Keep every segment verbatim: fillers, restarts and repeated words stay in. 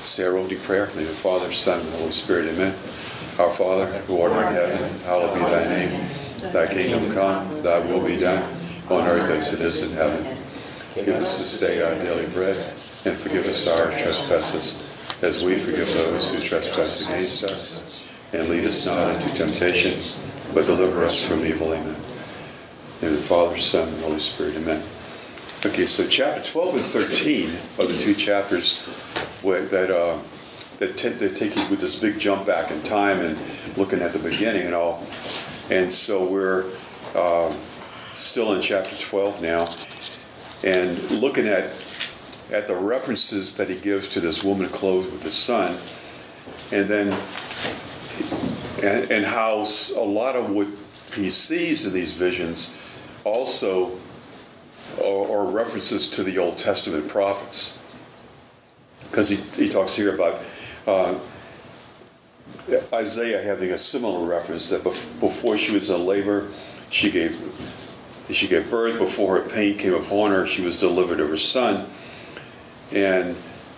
Say our opening prayer. In the name of the Father, Son, and the Holy Spirit. Amen. Our Father, who art in heaven, hallowed be thy name. Thy kingdom come, thy will be done, on earth as it is in heaven. Give us this day our daily bread, and forgive us our trespasses, as we forgive those who trespass against us. And lead us not into temptation, but deliver us from evil. Amen. In the Father, Son, and Holy Spirit. Amen. Okay, so chapter twelve and thirteen are the two chapters where, that uh, that, t- that take you with this big jump back in time and looking at the beginning and all. And so we're uh, still in chapter twelve now, and looking at at the references that he gives to this woman clothed with the sun, and then and, and how a lot of what he sees in these visions also are, are references to the Old Testament prophets, because he, he talks here about uh, Isaiah having a similar reference that bef- before she was in labor, she gave she gave birth. Before her pain came upon her, she was delivered of her son. And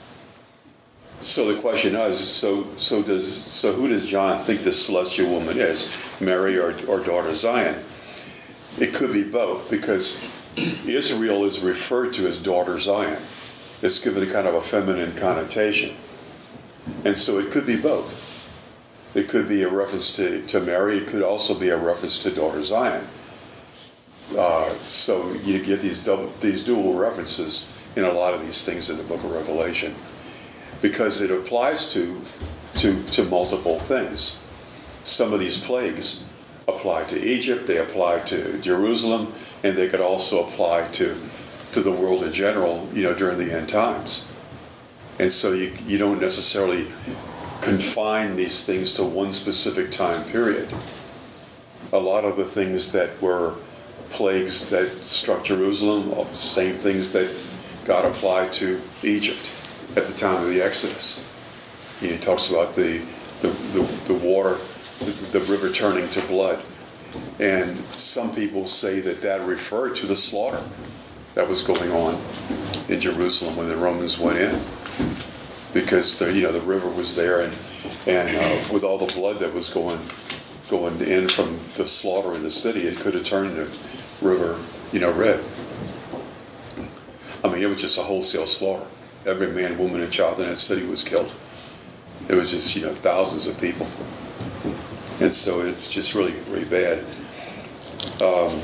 so the question is, so so does so who does John think this celestial woman is, Mary or, or daughter Zion? It could be both, because Israel is referred to as daughter Zion. It's given a kind of a feminine connotation. And so it could be both. It could be a reference to, to Mary. It could also be a reference to daughter Zion. Uh, so you get these double, these dual references in a lot of these things in the book of Revelation, because it applies to, to, to multiple things. Some of these plagues apply to Egypt, they apply to Jerusalem, and they could also apply to, to the world in general, you know, during the end times. And so you, you don't necessarily confine these things to one specific time period. A lot of the things that were plagues that struck Jerusalem are the same things that God applied to Egypt at the time of the Exodus. He talks about the the, the, the water, the, the river turning to blood. And some people say that that referred to the slaughter that was going on in Jerusalem when the Romans went in, because the, you know the river was there, and and uh, with all the blood that was going going in from the slaughter in the city, it could have turned the river, you know, red. I mean, it was just a wholesale slaughter. Every man, woman, and child in that city was killed. It was just, you know, thousands of people. And so it's just really, really bad. Um,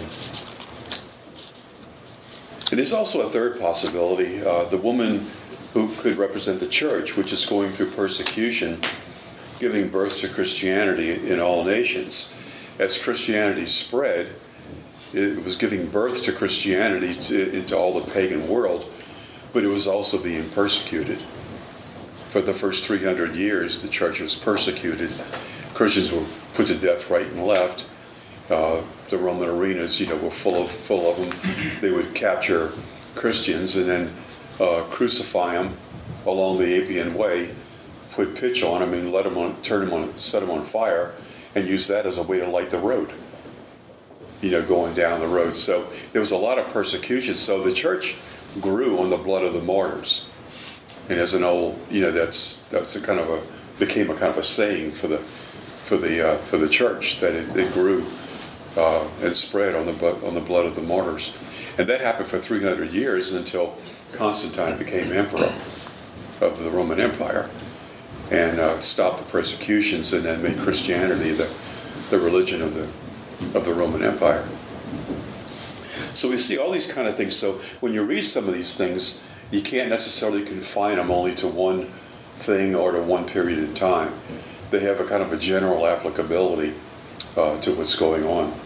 and there's also a third possibility. Uh, the woman who could represent the church, which is going through persecution, giving birth to Christianity in all nations. As Christianity spread, it was giving birth to Christianity to, into all the pagan world, but it was also being persecuted. For the first three hundred years, the church was persecuted. Christians were put to death right and left. Uh, the Roman arenas, you know, were full of full of them. They would capture Christians and then uh, crucify them along the Appian Way, put pitch on them and let them on, turn them on, set them on fire, and use that as a way to light the road, you know, going down the road. So there was a lot of persecution. So the church grew on the blood of the martyrs. And as an old, you know, that's that's a kind of a became a kind of a saying for the for the uh, for the church, that it, it grew uh, and spread on the on the blood of the martyrs. And that happened for three hundred years until Constantine became emperor of the Roman Empire and uh, stopped the persecutions, and then made Christianity the the religion of the of the Roman Empire. So we see all these kind of things. So when you read some of these things, you can't necessarily confine them only to one thing or to one period in time. They have a kind of a general applicability uh, to what's going on.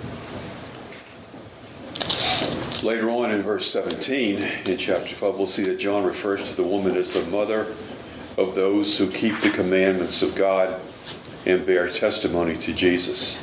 Later on in verse seventeen in chapter twelve, we'll see that John refers to the woman as the mother of those who keep the commandments of God and bear testimony to Jesus.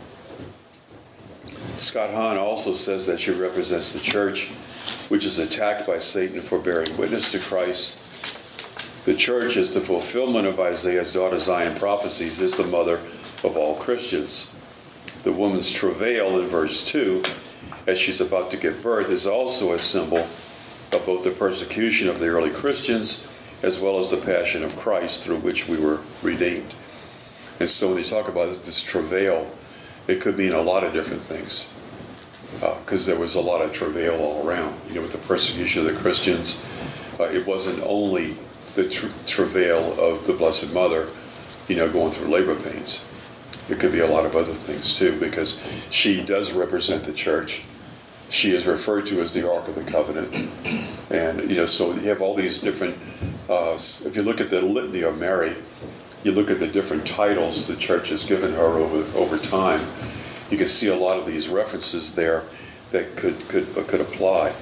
Scott Hahn also says that she represents the church, which is attacked by Satan for bearing witness to Christ. The church is the fulfillment of Isaiah's daughter Zion prophecies, is the mother of all Christians. The woman's travail in verse two, as she's about to give birth, is also a symbol of both the persecution of the early Christians as well as the passion of Christ through which we were redeemed. And so when they talk about this, this travail, it could mean a lot of different things. Because uh, there was a lot of travail all around. You know, with the persecution of the Christians, uh, it wasn't only the tr- travail of the Blessed Mother, you know, going through labor pains. It could be a lot of other things too, because she does represent the church. She is referred to as the Ark of the Covenant. And, you know, so you have all these different, uh, if you look at the litany of Mary, you look at the different titles the church has given her over over time, you can see a lot of these references there that could could could apply.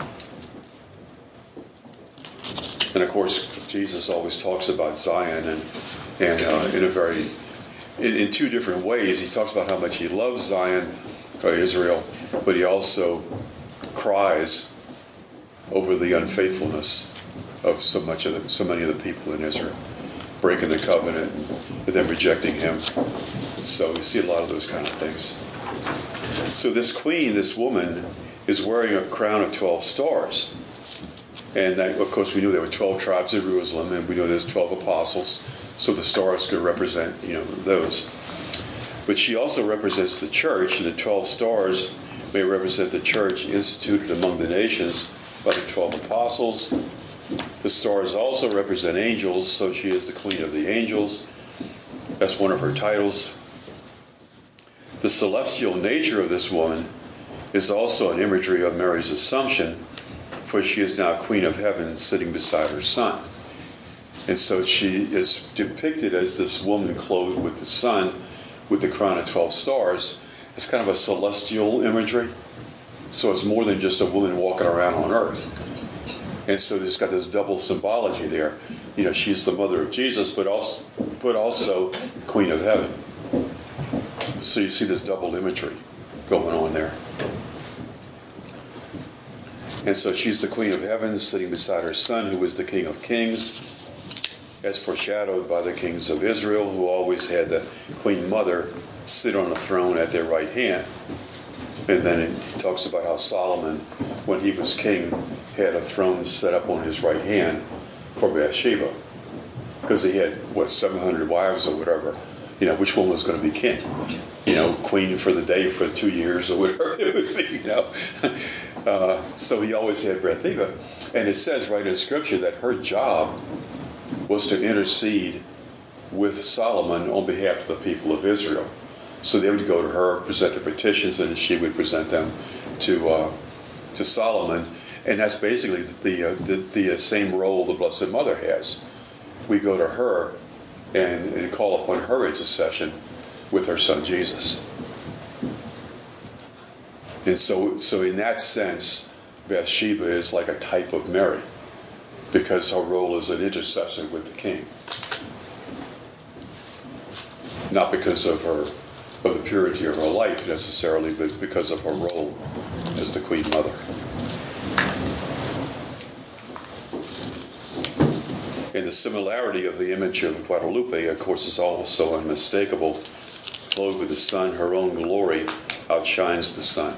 And of course, Jesus always talks about Zion, and and uh, in a very in, in two different ways. He talks about how much he loves Zion, or Israel, but he also cries over the unfaithfulness of so much of the, so many of the people in Israel, breaking the covenant and, and then rejecting him. So you see a lot of those kind of things. So this queen, this woman, is wearing a crown of twelve stars. And that, of course, we knew there were twelve tribes of Jerusalem, and we know there's twelve apostles, so the stars could represent, you know, those. But she also represents the church, and the twelve stars may represent the church instituted among the nations by the twelve apostles. The stars also represent angels, so she is the queen of the angels. That's one of her titles. The celestial nature of this woman is also an imagery of Mary's Assumption, for she is now Queen of Heaven sitting beside her Son. And so she is depicted as this woman clothed with the sun, with the crown of twelve stars. It's kind of a celestial imagery. So it's more than just a woman walking around on earth. And so there's got this double symbology there. You know, she's the mother of Jesus, but also, but also Queen of Heaven. So you see this double imagery going on there. And so she's the Queen of Heaven sitting beside her Son, who is the King of Kings, as foreshadowed by the kings of Israel, who always had the Queen Mother sit on a throne at their right hand. And then it talks about how Solomon, when he was king, had a throne set up on his right hand for Bathsheba. Because he had, what, seven hundred wives or whatever. You know, which one was going to be king? You know, queen for the day for two years or whatever it would be, you know. Uh, so he always had Bathsheba. And it says right in Scripture that her job was to intercede with Solomon on behalf of the people of Israel. So they would go to her, present the petitions, and she would present them to uh, to Solomon. And that's basically the, uh, the the uh, same role the Blessed Mother has. We go to her and, and call upon her intercession with her Son Jesus. And so, so in that sense, Bathsheba is like a type of Mary, because her role is an intercessor with the king. Not because of her of the purity of her life necessarily, but because of her role as the Queen Mother. And the similarity of the image of Guadalupe, of course, is also unmistakable. Clothed with the sun, her own glory outshines the sun.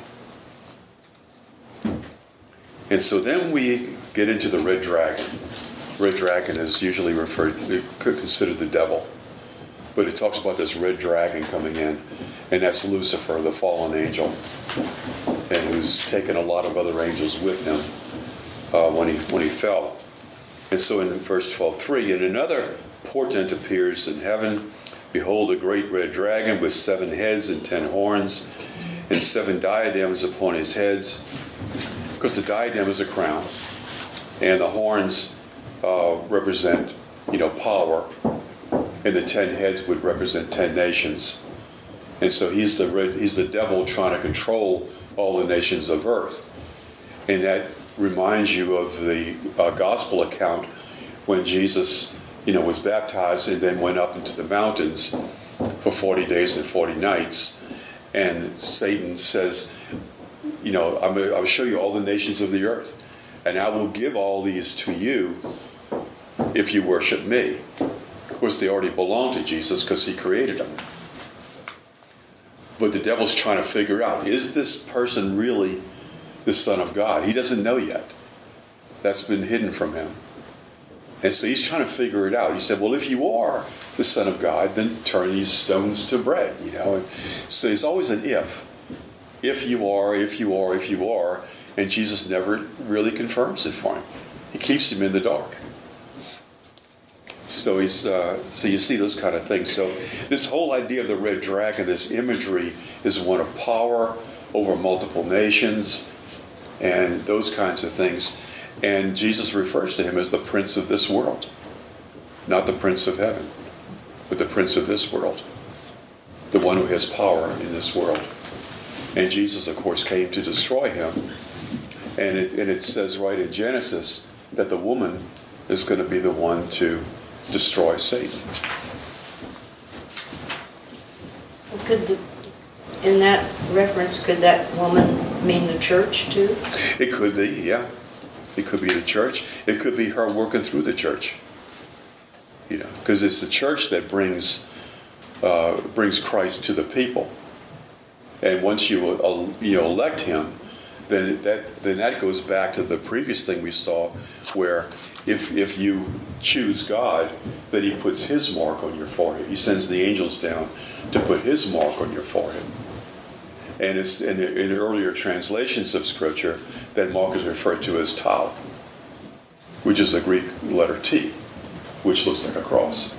And so then we get into the red dragon. Red dragon is usually referred, considered the devil. But it talks about this red dragon coming in, and that's Lucifer, the fallen angel, and who's taken a lot of other angels with him uh, when he when he fell. And so in verse twelve three, and another portent appears in heaven. Behold, a great red dragon with seven heads and ten horns, and seven diadems upon his heads. Because the diadem is a crown, and the horns uh, represent, you know, power. And the ten heads would represent ten nations. And so he's the he's the devil trying to control all the nations of earth. And that reminds you of the uh, gospel account when Jesus, you know, was baptized and then went up into the mountains for forty days and forty nights. And Satan says, you know, I'm gonna, I'll show you all the nations of the earth. And I will give all these to you if you worship me. Of course, they already belong to Jesus because he created them. But the devil's trying to figure out, is this person really the Son of God? He doesn't know yet. That's been hidden from him. And so he's trying to figure it out. He said, well, if you are the Son of God, then turn these stones to bread, you know. And so there's always an if. If you are, if you are, if you are. And Jesus never really confirms it for him. He keeps him in the dark. So he's uh, so you see those kind of things. So this whole idea of the red dragon, this imagery, is one of power over multiple nations and those kinds of things. And Jesus refers to him as the prince of this world. Not the prince of heaven, but the prince of this world. The one who has power in this world. And Jesus, of course, came to destroy him. And it, and it says right in Genesis that the woman is going to be the one to destroy Satan. Could the, in that reference, could that woman mean the church too? It could be, yeah. It could be the church. It could be her working through the church. You know, because it's the church that brings uh, brings Christ to the people. And once you uh, you know elect him, then that then that goes back to the previous thing we saw, where if if you choose God, then he puts his mark on your forehead. He sends the angels down to put his mark on your forehead. And it's in, the, in the earlier translations of Scripture, that mark is referred to as Tau, which is the Greek letter T, which looks like a cross.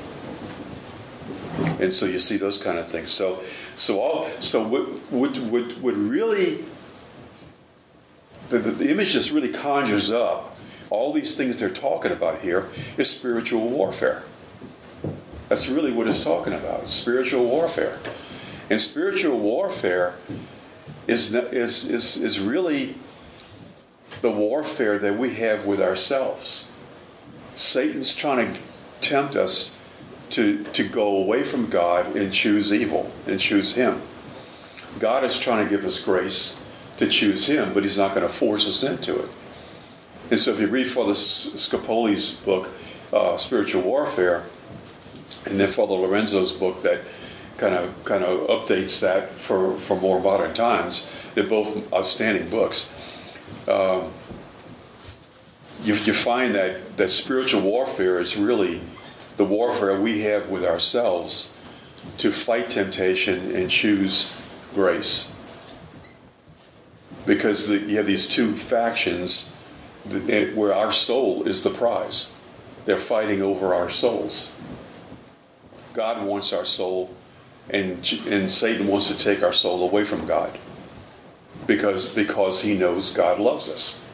And so you see those kind of things. So, so all so what what what, what really the, the, the image just really conjures up all these things they're talking about here is spiritual warfare. That's really what it's talking about. Spiritual warfare. And spiritual warfare is, is, is, is really the warfare that we have with ourselves. Satan's trying to tempt us to, to go away from God and choose evil and choose him. God is trying to give us grace to choose him, but he's not going to force us into it. And so if you read Father Scapoli's book, uh, Spiritual Warfare, and then Father Lorenzo's book that kind of kind of updates that for, for more modern times. They're both outstanding books. Um, you, you find that, that spiritual warfare is really the warfare we have with ourselves to fight temptation and choose grace. Because the, you have these two factions that, where our soul is the prize. They're fighting over our souls. God wants our soul, and and Satan wants to take our soul away from God because because he knows God loves us.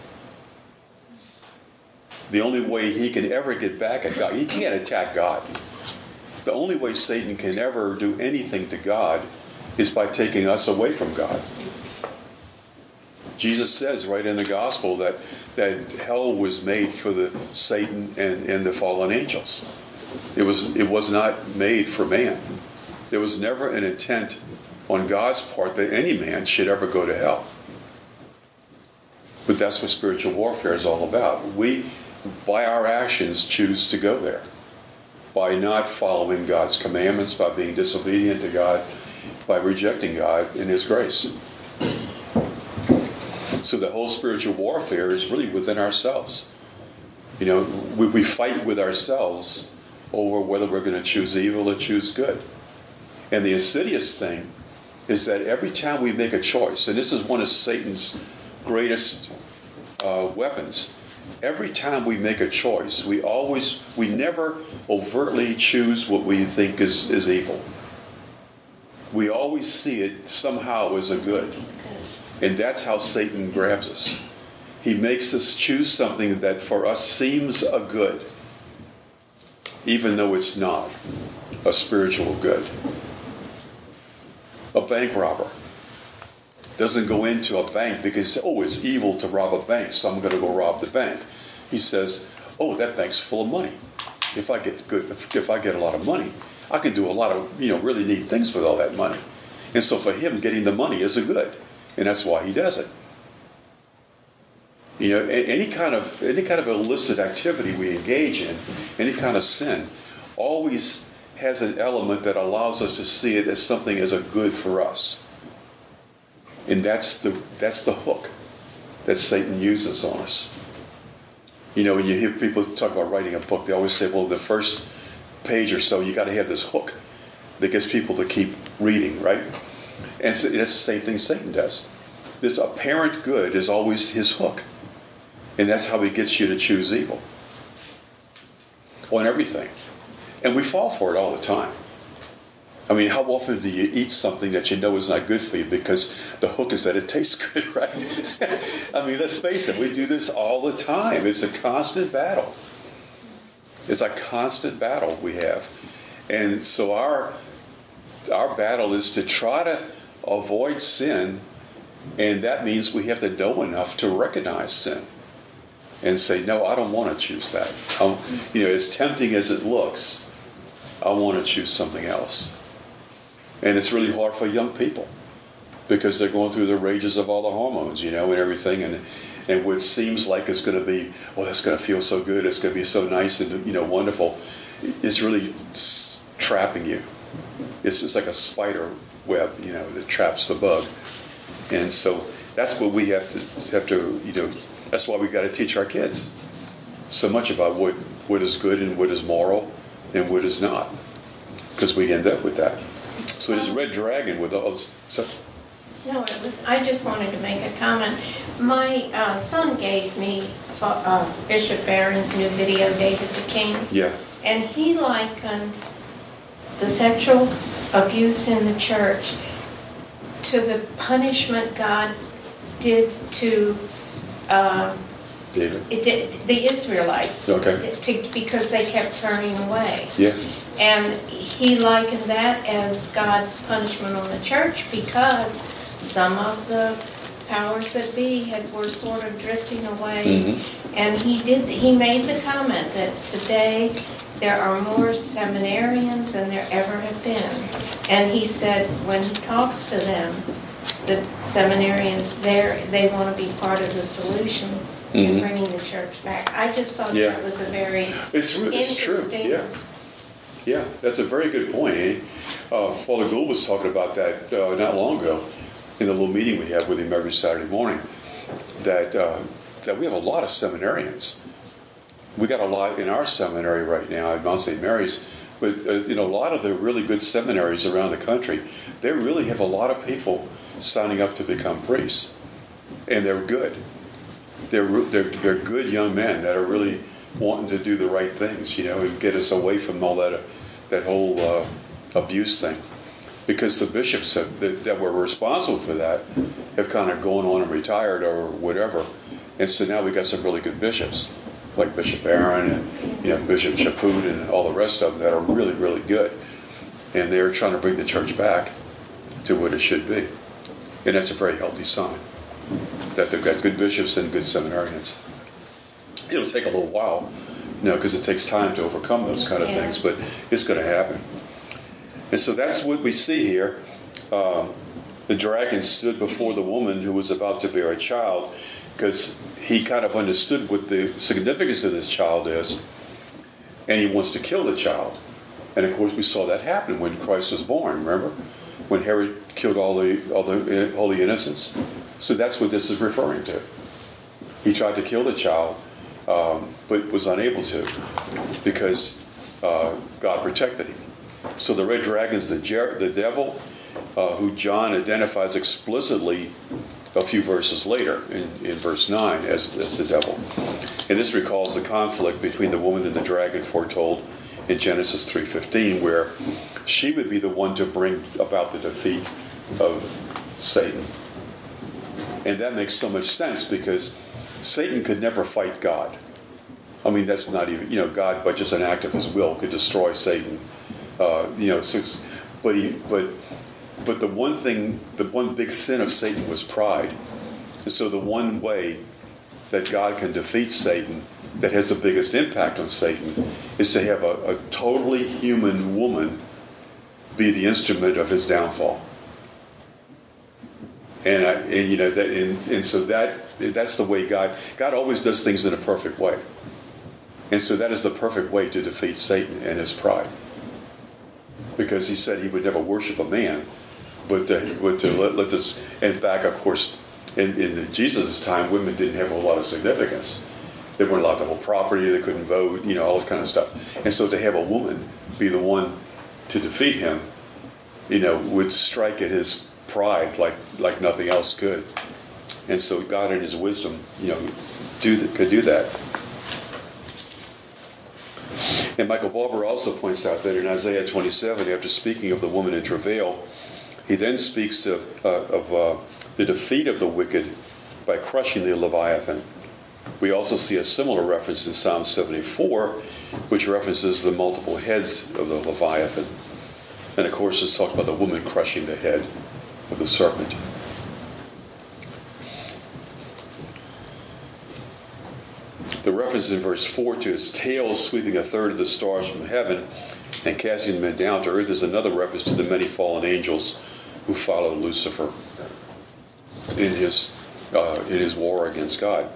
The only way he can ever get back at God, he can't attack God. The only way Satan can ever do anything to God is by taking us away from God. Jesus says right in the gospel that, that hell was made for the Satan and, and the fallen angels. It was it was not made for man. There was never an intent on God's part that any man should ever go to hell. But that's what spiritual warfare is all about. We, by our actions, choose to go there. By not following God's commandments, by being disobedient to God, by rejecting God in his grace. So the whole spiritual warfare is really within ourselves. You know, we, we fight with ourselves over whether we're going to choose evil or choose good. And the insidious thing is that every time we make a choice, and this is one of Satan's greatest uh, weapons, every time we make a choice, we always, we never overtly choose what we think is, is evil. We always see it somehow as a good. And that's how Satan grabs us. He makes us choose something that for us seems a good, even though it's not a spiritual good. A bank robber doesn't go into a bank because, oh, it's evil to rob a bank, so I'm going to go rob the bank. He says, oh, that bank's full of money. If I get good, if, if I get a lot of money, I can do a lot of, you know, really neat things with all that money. And so for him, getting the money is a good, and that's why he does it. You know, any kind of any kind of illicit activity we engage in, any kind of sin, always has an element that allows us to see it as something as a good for us. And that's the that's the hook that Satan uses on us. You know, when you hear people talk about writing a book, they always say, well, the first page or so, you got to have this hook that gets people to keep reading, right? And it's, it's the same thing Satan does. This apparent good is always his hook. And that's how he gets you to choose evil on everything. And we fall for it all the time. I mean, how often do you eat something that you know is not good for you because the hook is that it tastes good, right? I mean, let's face it, we do this all the time. It's a constant battle. It's a constant battle we have. And so our our battle is to try to avoid sin, and that means we have to know enough to recognize sin and say, no, I don't want to choose that. I'm, you know, as tempting as it looks, I want to choose something else. And it's really hard for young people because they're going through the rages of all the hormones, you know, and everything. And and what seems like it's going to be, well, that's going to feel so good, it's going to be so nice and, you know, wonderful, is really trapping you. It's just like a spider web, you know, that traps the bug. And so that's what we have to have to, you know, that's why we got to teach our kids so much about what, what is good and what is moral and what is not, because we end up with that. So this red dragon with all this. So. No, it was. I just wanted to make a comment. My uh, son gave me uh, Bishop Barron's new video, David the King. Yeah. And he likened the sexual abuse in the church to the punishment God did to uh, David. It did, the Israelites. Okay. To, because they kept turning away. Yeah. And he likened that as God's punishment on the church because some of the powers that be had were sort of drifting away. Mm-hmm. And he did. He made the comment that today there are more seminarians than there ever have been. And he said when he talks to them, the seminarians there, they want to be part of the solution mm-hmm. in bringing the church back. I just thought yeah. that was a very it's, it's interesting. True. Yeah. Yeah, that's a very good point. Eh? Uh, Father Gould was talking about that uh, not long ago in the little meeting we have with him every Saturday morning, that uh, that we have a lot of seminarians. We got a lot in our seminary right now at Mount Saint Mary's, but uh, you know, a lot of the really good seminaries around the country, they really have a lot of people signing up to become priests, and they're good. They're they're they're good young men that are really wanting to do the right things, you know, and get us away from all that uh, that whole uh, abuse thing. Because the bishops have, that, that were responsible for that have kind of gone on and retired or whatever. And so now we got some really good bishops, like Bishop Barron and you know Bishop Chaput and all the rest of them that are really, really good. And they're trying to bring the church back to what it should be. And that's a very healthy sign, that they've got good bishops and good seminarians. It'll take a little while, you know, because it takes time to overcome those kind of yeah. things, but it's going to happen. And so that's what we see here. Um, the dragon stood before the woman who was about to bear a child, because he kind of understood what the significance of this child is, and he wants to kill the child. And of course, we saw that happen when Christ was born. Remember, when Herod killed all the all the all the innocents. So that's what this is referring to. He tried to kill the child. Um, but was unable to because uh, God protected him. So the red dragon is the, jer- the devil, uh, who John identifies explicitly a few verses later in, in verse nine as, as the devil. And this recalls the conflict between the woman and the dragon foretold in Genesis three fifteen, where she would be the one to bring about the defeat of Satan. And that makes so much sense because Satan could never fight God. I mean, that's not even, you know, God, by just an act of his will, could destroy Satan. Uh, you know, so, but he, but, but the one thing, the one big sin of Satan was pride. And so the one way that God can defeat Satan, that has the biggest impact on Satan, is to have a, a totally human woman be the instrument of his downfall. And, I, and you know that, and, and so that that's the way God God always does things in a perfect way, and so that is the perfect way to defeat Satan and his pride, because he said he would never worship a man, but to, but to let, let this. And back, of course, in, in Jesus' time, women didn't have a lot of significance, They weren't allowed to hold property. They couldn't vote. You know, all this kind of stuff. And so to have a woman be the one to defeat him, you know, would strike at his pride like like nothing else could. And so God, in His wisdom, you know, do the, could do that. And Michael Barber also points out that in Isaiah twenty-seven, after speaking of the woman in travail, he then speaks of, uh, of uh, the defeat of the wicked by crushing the Leviathan. We also see a similar reference in Psalm seventy-four, which references the multiple heads of the Leviathan. And of course, it's talked about the woman crushing the head of the serpent. The reference in verse four to his tail sweeping a third of the stars from heaven and casting them down to earth is another reference to the many fallen angels who followed Lucifer in his uh, in his war against God.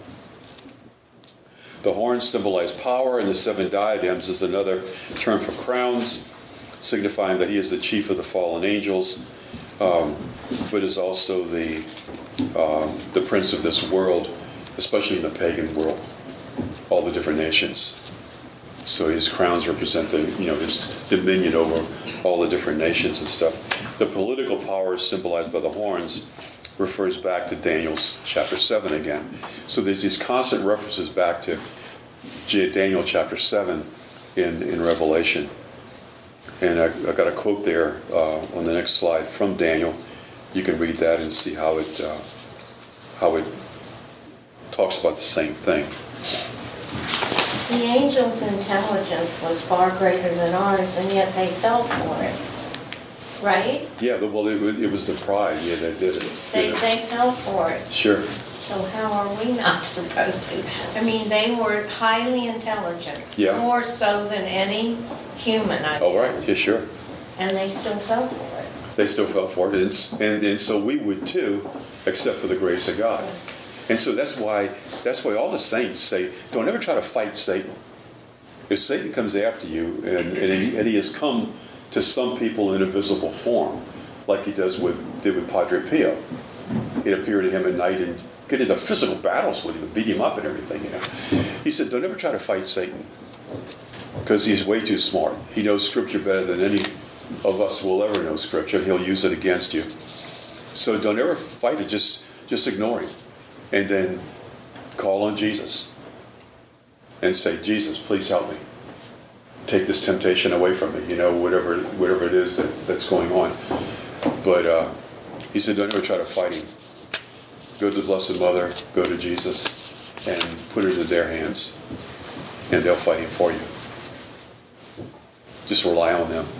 The horns symbolize power, and the seven diadems is another term for crowns, signifying that he is the chief of the fallen angels, um, but is also the um, the prince of this world, especially in the pagan world, all the different nations. So his crowns represent the you know his dominion over all the different nations and stuff. The political power symbolized by the horns refers back to Daniel's chapter seven again. So there's these constant references back to Daniel chapter seven in, in Revelation. And I, I got a quote there uh, on the next slide from Daniel. You can read that and see how it uh, how it talks about the same thing. The angels' intelligence was far greater than ours, and yet they fell for it. Right? Yeah, but, well, it, it was the pride. Yeah, they did it. They, yeah. they fell for it. Sure. So how are we not supposed to? I mean, they were highly intelligent. Yeah. More so than any human, I guess. Oh, right. Yeah, sure. And they still fell for it. They still fell for it. And, and, and so we would too, except for the grace of God. And so that's why that's why all the saints say, don't ever try to fight Satan. If Satan comes after you, and, and, he, and he has come to some people in a visible form, like he does with did with Padre Pio. It appeared to him at night and get into physical battles with him and beat him up and everything. You know, he said, "Don't ever try to fight Satan, because he's way too smart. He knows Scripture better than any of us will ever know Scripture, and he'll use it against you. So don't ever fight it. Just just ignore him, and then call on Jesus and say, Jesus, please help me. Take this temptation away from me, you know, whatever whatever it is that, that's going on." But uh, he said, don't ever try to fight him. Go to the Blessed Mother, go to Jesus, and put it in their hands, and they'll fight him for you. Just rely on them.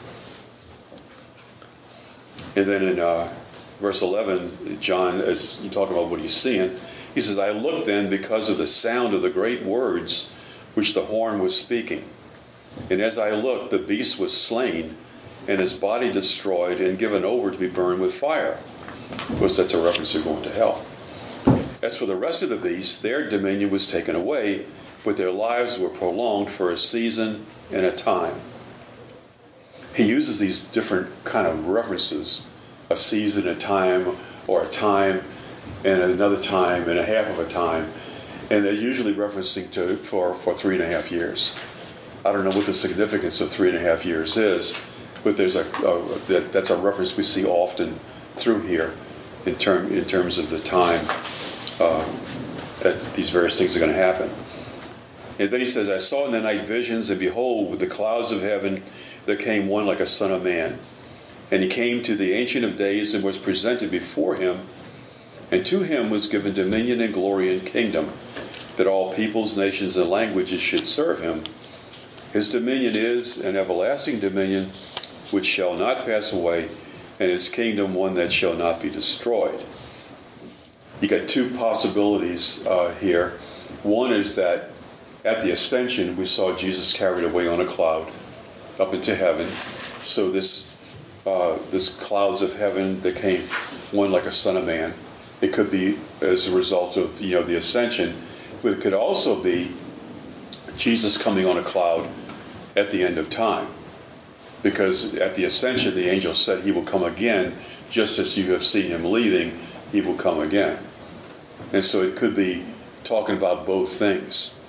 And then in uh, verse eleven, John, as you talk about what he's seeing, he says, I looked then because of the sound of the great words which the horn was speaking. And as I looked, the beast was slain, and his body destroyed and given over to be burned with fire. Of course, that's a reference to going to hell. As for the rest of the beasts, their dominion was taken away, but their lives were prolonged for a season and a time. He uses these different kind of references, a season, a time, or a time, and another time, and a half of a time, and they're usually referencing to for, for three and a half years. I don't know what the significance of three and a half years is, but there's a, a that, that's a reference we see often through here in term in terms of the time uh, that these various things are going to happen. And then he says, I saw in the night visions, and behold, with the clouds of heaven there came one like a son of man. And he came to the Ancient of Days and was presented before him, and to him was given dominion and glory and kingdom, that all peoples, nations, and languages should serve him. His dominion is an everlasting dominion which shall not pass away, and his kingdom one that shall not be destroyed. You got two possibilities uh, here. One is that at the ascension we saw Jesus carried away on a cloud up into heaven. So this uh, this clouds of heaven that came one like a son of man. It could be as a result of you know the ascension, but it could also be Jesus coming on a cloud at the end of time. Because at the ascension, the angel said he will come again, just as you have seen him leaving, he will come again. And so it could be talking about both things.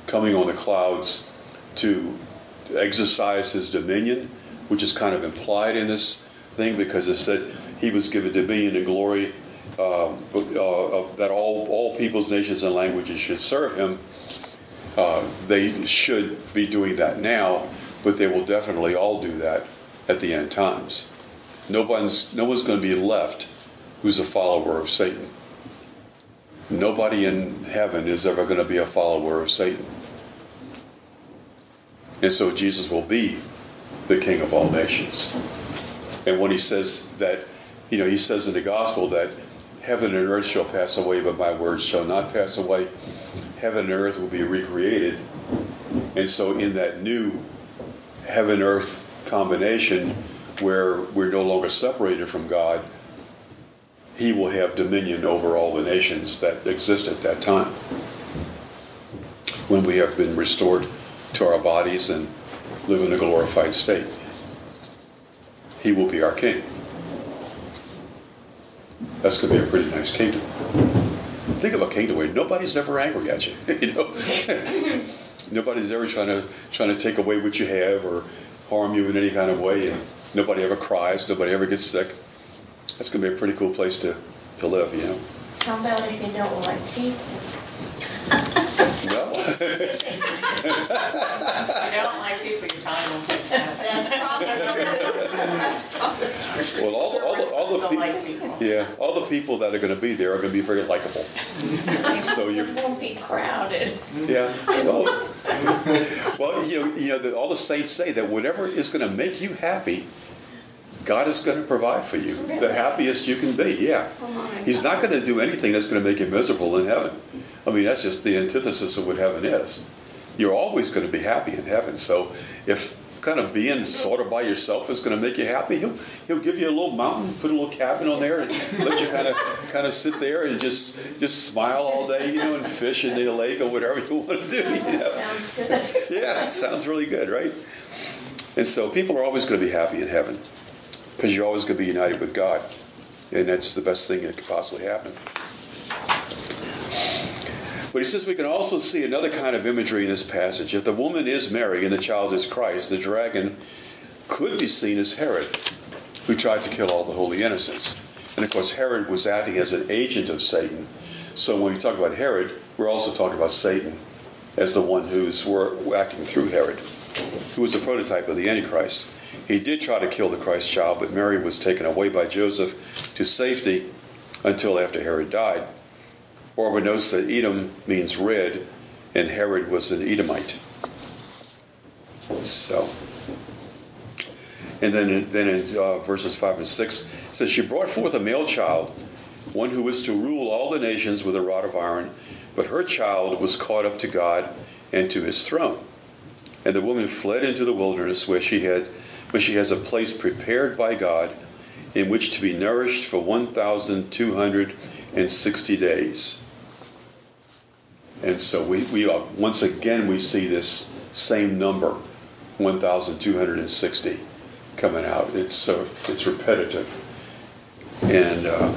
coming on the clouds to exercise his dominion, which is kind of implied in this thing because it said he was given dominion and glory, uh, uh, that all, all peoples, nations, and languages should serve him. Uh, they should be doing that now, but they will definitely all do that at the end times. No one's, no one's going to be left who's a follower of Satan. Nobody in heaven is ever going to be a follower of Satan. And so Jesus will be the King of all nations. And when he says that, you know, he says in the gospel that heaven and earth shall pass away, but my words shall not pass away. Heaven and earth will be recreated. And so in that new heaven-earth combination where we're no longer separated from God, he will have dominion over all the nations that exist at that time. When we have been restored to our bodies and live in a glorified state, he will be our king. That's going to be a pretty nice kingdom. Think of a kingdom where nobody's ever angry at you. You know, nobody's ever trying to trying to take away what you have or harm you in any kind of way, and nobody ever cries, nobody ever gets sick. That's going to be a pretty cool place to, to live, you know. How about if you don't like people? No. You don't like people, your time won't get That's probably Well, all, all, the, all the Still like people, people. yeah, all the people that are going to be there are going to be very likable. So you're, It won't be crowded. yeah. Well, well, you know, you know, the, all the saints say that whatever is going to make you happy, God is going to provide for you. Really? The happiest you can be, yeah. He's not going to do anything that's going to make you miserable in heaven. I mean, that's just the antithesis of what heaven is. You're always going to be happy in heaven. So if kind of being sort of by yourself is going to make you happy, he'll he'll give you a little mountain, put a little cabin on there, and let you kind of kind of sit there and just just smile all day, you know, and fish in the lake or whatever you want to do. You know? Sounds good. Yeah, sounds really good, right? And so people are always going to be happy in heaven because you're always going to be united with God, and that's the best thing that could possibly happen. But he says we can also see another kind of imagery in this passage. If the woman is Mary and the child is Christ, the dragon could be seen as Herod, who tried to kill all the holy innocents. And of course, Herod was acting as an agent of Satan. So when we talk about Herod, we're also talking about Satan as the one who's acting through Herod, who was a prototype of the Antichrist. He did try to kill the Christ child, but Mary was taken away by Joseph to safety until after Herod died. Orban notes that Edom means red, and Herod was an Edomite. So, and then, then in uh, verses five and six, it says, she brought forth a male child, one who was to rule all the nations with a rod of iron, but her child was caught up to God and to his throne. And the woman fled into the wilderness where she had, where she has a place prepared by God in which to be nourished for one thousand two hundred sixty days. And so we, we are, once again we see this same number, one thousand two hundred sixty, coming out. It's so it's repetitive, and uh,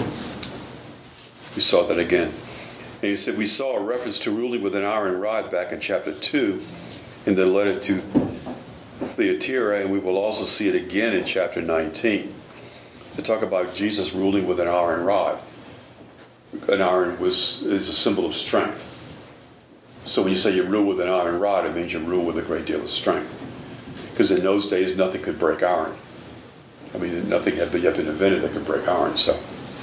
we saw that again. And he said we saw a reference to ruling with an iron rod back in chapter two, in the letter to Thyatira, and we will also see it again in chapter nineteen. To talk about Jesus ruling with an iron rod. An iron was is a symbol of strength. So when you say you rule with an iron rod, it means you rule with a great deal of strength. Because in those days, nothing could break iron. I mean, nothing had yet been invented that could break iron. So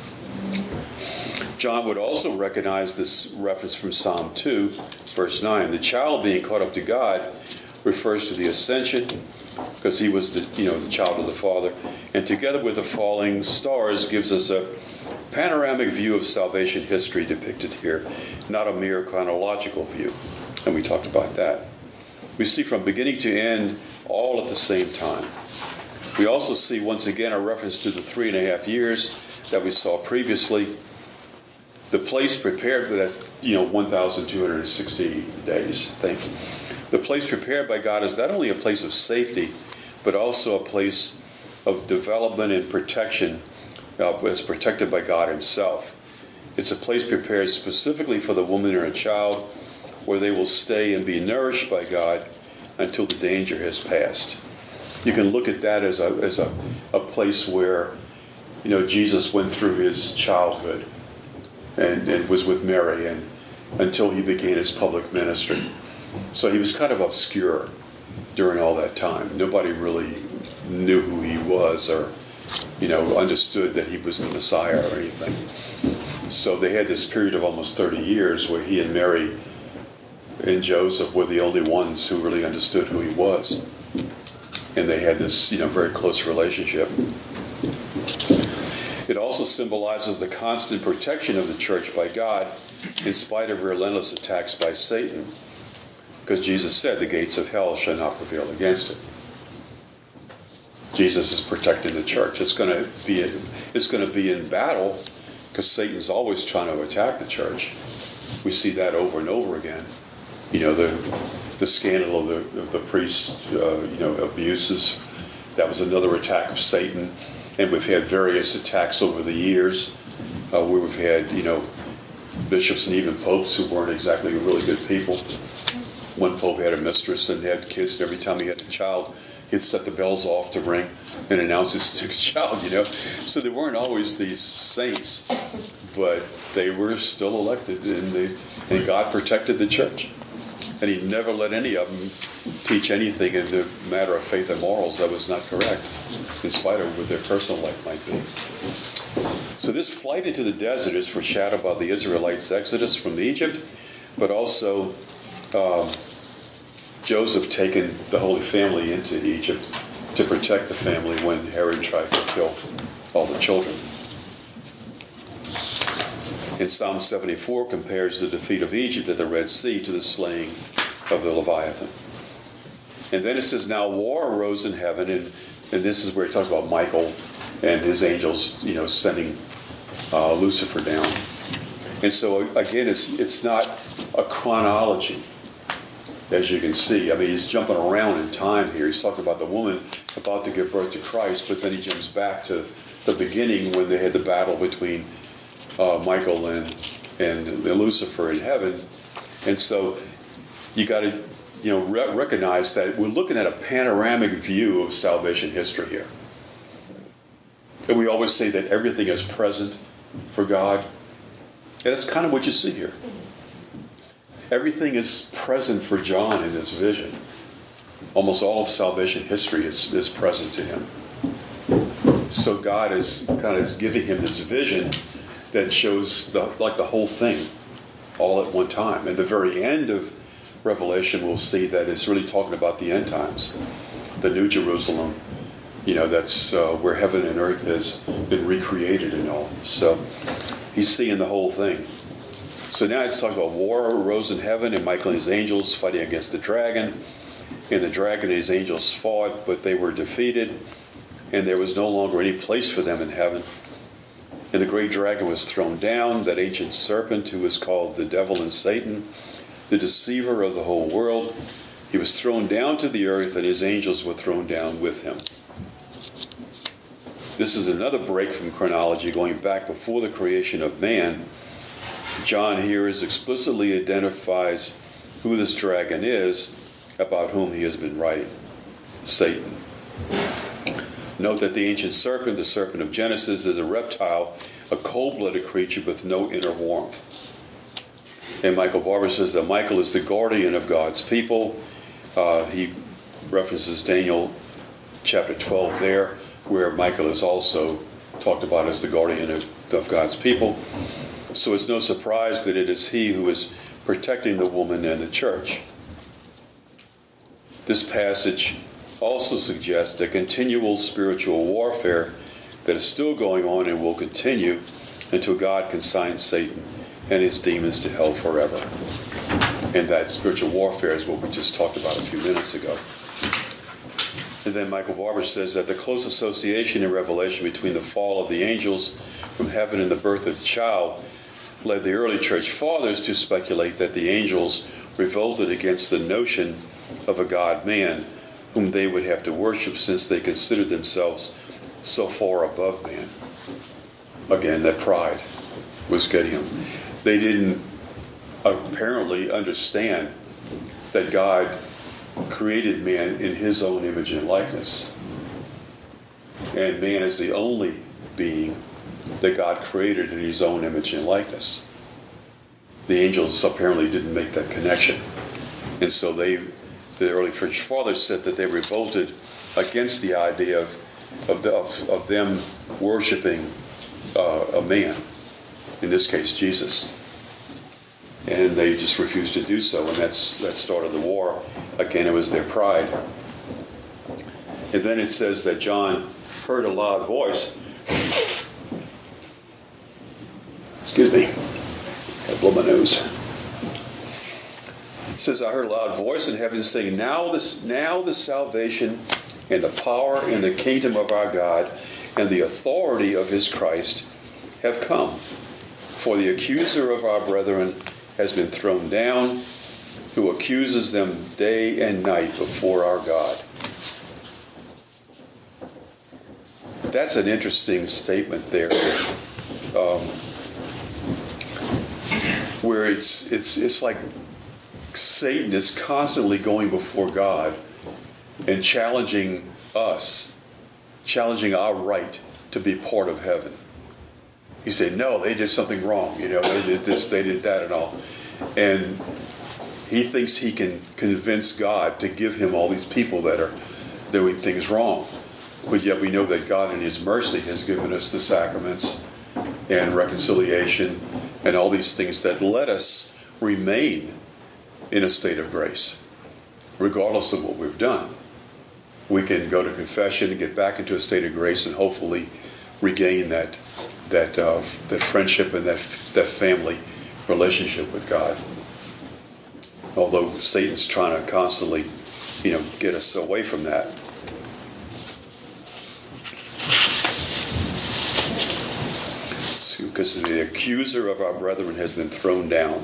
John would also recognize this reference from Psalm two, verse nine. The child being caught up to God refers to the ascension, because he was the you know the child of the Father, and together with the falling stars gives us a panoramic view of salvation history depicted here, not a mere chronological view. And we talked about that. We see from beginning to end all at the same time. We also see once again a reference to the three and a half years that we saw previously. The place prepared for that, you know, one thousand two hundred sixty days thing. The place prepared by God is not only a place of safety, but also a place of development and protection. Uh, is protected by God himself. It's a place prepared specifically for the woman and her child where they will stay and be nourished by God until the danger has passed. You can look at that as a as a, a place where, you know, Jesus went through his childhood and, and was with Mary and until he began his public ministry. So he was kind of obscure during all that time. Nobody really knew who he was or, you know, understood that he was the Messiah or anything. So they had this period of almost thirty years where he and Mary and Joseph were the only ones who really understood who he was. And they had this, you know, very close relationship. It also symbolizes the constant protection of the church by God in spite of relentless attacks by Satan. Because Jesus said the gates of hell shall not prevail against it. Jesus is protecting the church. It's going to be it's going to be in battle because Satan's always trying to attack the church. We see that over and over again. You know, the the scandal of the of the priests, uh, you know, abuses. That was another attack of Satan, and we've had various attacks over the years uh, where we've had, you know, bishops and even popes who weren't exactly really good people. One pope had a mistress and had kids, and every time he had a child, he'd set the bells off to ring and announce his next child, you know. So they weren't always these saints, but they were still elected, and they, and God protected the church. And he never let any of them teach anything in the matter of faith and morals that was not correct, in spite of what their personal life might be. So this flight into the desert is foreshadowed by the Israelites' exodus from Egypt, but also um, Joseph taking the Holy Family into Egypt to protect the family when Herod tried to kill all the children. And Psalm seventy-four compares the defeat of Egypt at the Red Sea to the slaying of the Leviathan. And then it says, now war arose in heaven, and, and this is where it talks about Michael and his angels, you know, sending uh, Lucifer down. And so, again, it's it's not a chronology, as you can see. I mean, he's jumping around in time here. He's talking about the woman about to give birth to Christ, but then he jumps back to the beginning when they had the battle between uh, Michael and and Lucifer in heaven. And so you got to, you know, re- recognize that we're looking at a panoramic view of salvation history here. And we always say that everything is present for God. And that's kind of what you see here. Everything is present for John in this vision. Almost all of salvation history is, is present to him. So God is kind of giving him this vision that shows the, like the whole thing all at one time. And the very end of Revelation, we'll see that it's really talking about the end times, the New Jerusalem. You know, that's uh, where heaven and earth has been recreated and all. So he's seeing the whole thing. So now it's talking about war arose in heaven, and Michael and his angels fighting against the dragon. And the dragon and his angels fought, but they were defeated, and there was no longer any place for them in heaven. And the great dragon was thrown down, that ancient serpent who is called the devil and Satan, the deceiver of the whole world. He was thrown down to the earth, and his angels were thrown down with him. This is another break from chronology, going back before the creation of man. John here is explicitly identifies who this dragon is, about whom he has been writing, Satan. Note that the ancient serpent, the serpent of Genesis, is a reptile, a cold-blooded creature with no inner warmth. And Michael Barber says that Michael is the guardian of God's people. Uh, he references Daniel chapter twelve there, where Michael is also talked about as the guardian of, of God's people. So it's no surprise that it is he who is protecting the woman and the church. This passage also suggests a continual spiritual warfare that is still going on and will continue until God consigns Satan and his demons to hell forever. And that spiritual warfare is what we just talked about a few minutes ago. And then Michael Barber says that the close association in Revelation between the fall of the angels from heaven and the birth of the child led the early church fathers to speculate that the angels revolted against the notion of a God-man whom they would have to worship, since they considered themselves so far above man. Again, that pride was getting them. They didn't apparently understand that God created man in his own image and likeness. And man is the only being that God created in his own image and likeness. The angels apparently didn't make that connection. And so they, the early church fathers said that they revolted against the idea of, of, the, of, of them worshiping uh, a man, in this case Jesus. And they just refused to do so, and that's that started the war. Again, it was their pride. And then it says that John heard a loud voice. Excuse me. I blow my nose. It says, I heard a loud voice in heaven saying, Now this, now the salvation and the power and the kingdom of our God and the authority of his Christ have come. For the accuser of our brethren has been thrown down, who accuses them day and night before our God. That's an interesting statement there, um, where it's it's it's like Satan is constantly going before God and challenging us, challenging our right to be part of heaven. He said, no, they did something wrong. You know, they did this, they did that and all. And he thinks he can convince God to give him all these people that are doing things wrong. But yet we know that God in his mercy has given us the sacraments and reconciliation and all these things that let us remain in a state of grace, regardless of what we've done. We can go to confession and get back into a state of grace and hopefully regain that that uh, that friendship and that that family relationship with God. Although Satan's trying to constantly, you know, get us away from that. Because the accuser of our brethren has been thrown down.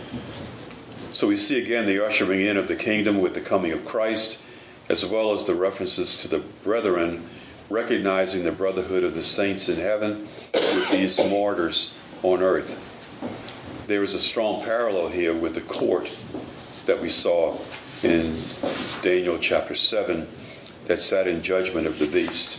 So we see again the ushering in of the kingdom with the coming of Christ, as well as the references to the brethren, recognizing the brotherhood of the saints in heaven with these martyrs on earth. There is a strong parallel here with the court that we saw in Daniel chapter seven that sat in judgment of the beast.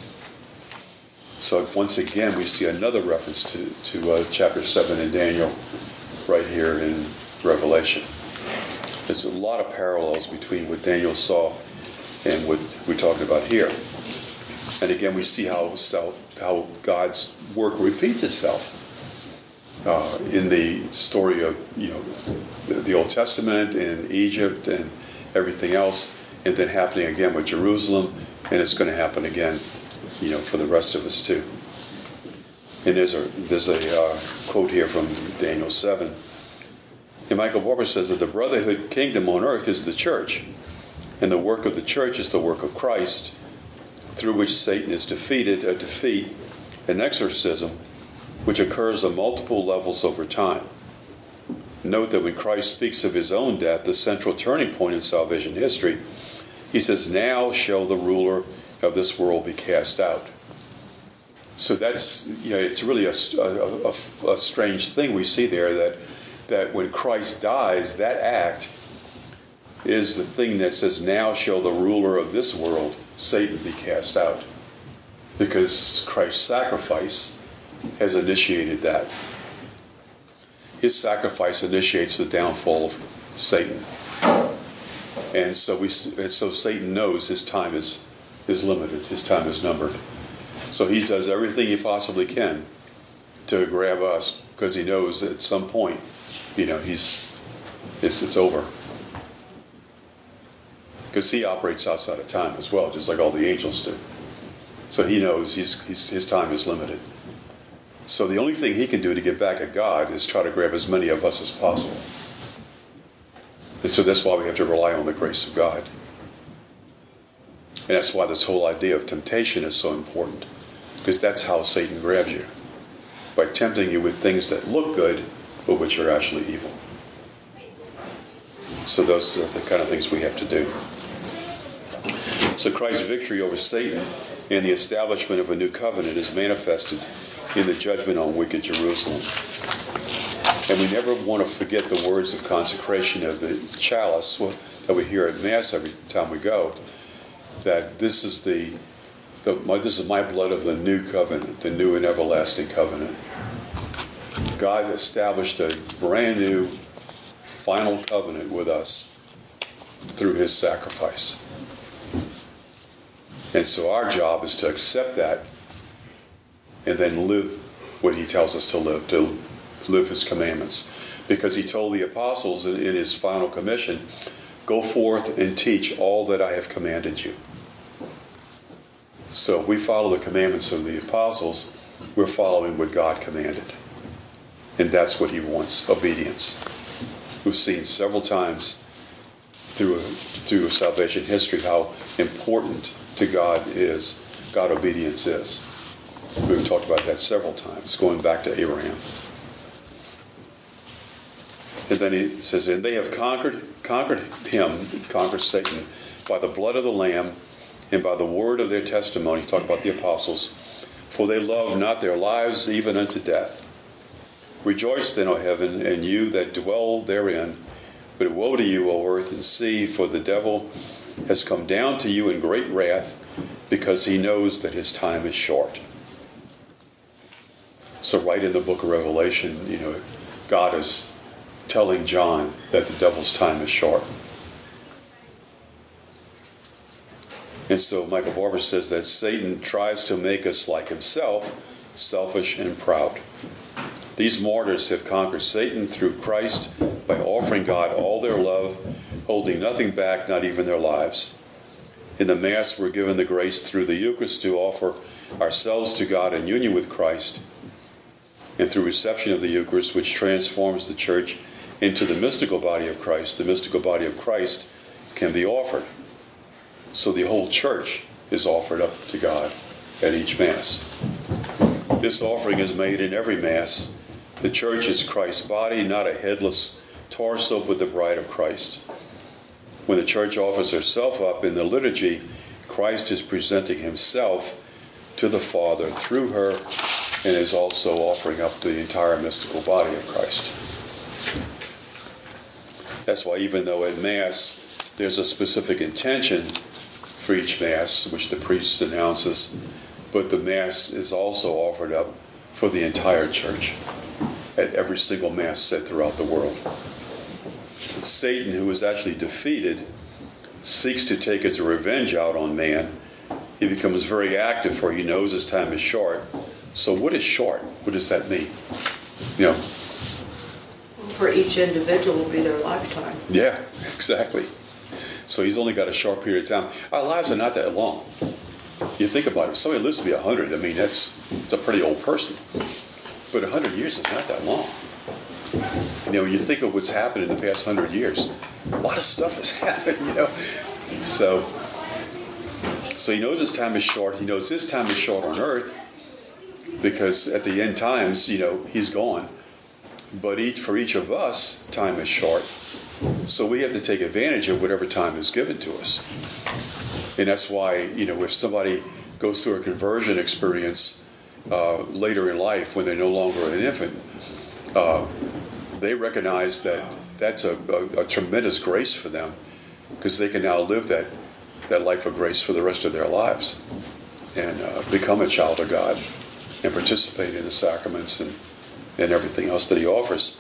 So once again we see another reference to, to uh, chapter seven in Daniel right here in Revelation. There's a lot of parallels between what Daniel saw and what we're talking about here. And again, we see how how God's work repeats itself uh, in the story of, you know, the, the Old Testament and Egypt and everything else, and then happening again with Jerusalem, and it's going to happen again, you know, for the rest of us too. And there's a there's a uh, quote here from Daniel seven. And Michael Barber says that the brotherhood kingdom on earth is the church, and the work of the church is the work of Christ, through which Satan is defeated, a defeat, an exorcism, which occurs on multiple levels over time. Note that when Christ speaks of his own death, the central turning point in salvation history, he says, now shall the ruler of this world be cast out. So that's, you know, it's really a, a, a, a strange thing we see there, that, that when Christ dies, that act is the thing that says, now shall the ruler of this world, Satan, be cast out. Because Christ's sacrifice has initiated that. His sacrifice initiates the downfall of Satan. And so we, and so Satan knows his time is, is limited, his time is numbered. So he does everything he possibly can to grab us, because he knows at some point, you know, he's it's, it's over. Because he operates outside of time as well, just like all the angels do. So he knows he's, he's, his time is limited. So the only thing he can do to get back at God is try to grab as many of us as possible. And so that's why we have to rely on the grace of God. And that's why this whole idea of temptation is so important. Because that's how Satan grabs you. By tempting you with things that look good, but which are actually evil. So those are the kind of things we have to do. So Christ's victory over Satan and the establishment of a new covenant is manifested in the judgment on wicked Jerusalem. And we never want to forget the words of consecration of the chalice that we hear at Mass every time we go, that this is the, the my, this is my blood of the new covenant, the new and everlasting covenant. God established a brand new final covenant with us through his sacrifice. And so our job is to accept that and then live what he tells us to live, to live his commandments. Because he told the apostles in, in his final commission, go forth and teach all that I have commanded you. So if we follow the commandments of the apostles, we're following what God commanded. And that's what he wants, obedience. We've seen several times through, through salvation history how important to God is, God obedience is. We've talked about that several times, going back to Abraham. And then he says, and they have conquered conquered him, conquered Satan, by the blood of the Lamb and by the word of their testimony. Talk about the apostles. For they love not their lives even unto death. Rejoice then, O heaven, and you that dwell therein. But woe to you, O earth and sea, for the devil has come down to you in great wrath, because he knows that his time is short. So right in the book of Revelation, you know, God is telling John that the devil's time is short. And so Michael Barber says that Satan tries to make us like himself, selfish and proud. These martyrs have conquered Satan through Christ by offering God all their love, holding nothing back, not even their lives. In the Mass, we're given the grace through the Eucharist to offer ourselves to God in union with Christ, and through reception of the Eucharist, which transforms the Church into the mystical body of Christ, the mystical body of Christ can be offered. So the whole Church is offered up to God at each Mass. This offering is made in every Mass. The Church is Christ's body, not a headless torso, but the bride of Christ. When the Church offers herself up in the liturgy, Christ is presenting himself to the Father through her, and is also offering up the entire mystical body of Christ. That's why even though at Mass there's a specific intention for each Mass, which the priest announces, but the Mass is also offered up for the entire Church at every single Mass said throughout the world. Satan, who is actually defeated, seeks to take his revenge out on man. He becomes very active, for he knows his time is short. So what is short? What does that mean? You know, For each individual will be their lifetime. yeah, exactly. So he's only got a short period of time. Our lives are not that long. You think about it. If somebody lives to be one hundred, I mean, that's it's a pretty old person. But one hundred years is not that long. You know, you think of what's happened in the past one hundred years. A lot of stuff has happened, you know. So, so he knows his time is short. He knows his time is short on earth because at the end times, you know, he's gone. But each, for each of us, time is short. So we have to take advantage of whatever time is given to us. And that's why, you know, if somebody goes through a conversion experience uh, later in life when they're no longer an infant, uh, they recognize that that's a, a, a tremendous grace for them because they can now live that, that life of grace for the rest of their lives and uh, become a child of God and participate in the sacraments and, and everything else that he offers.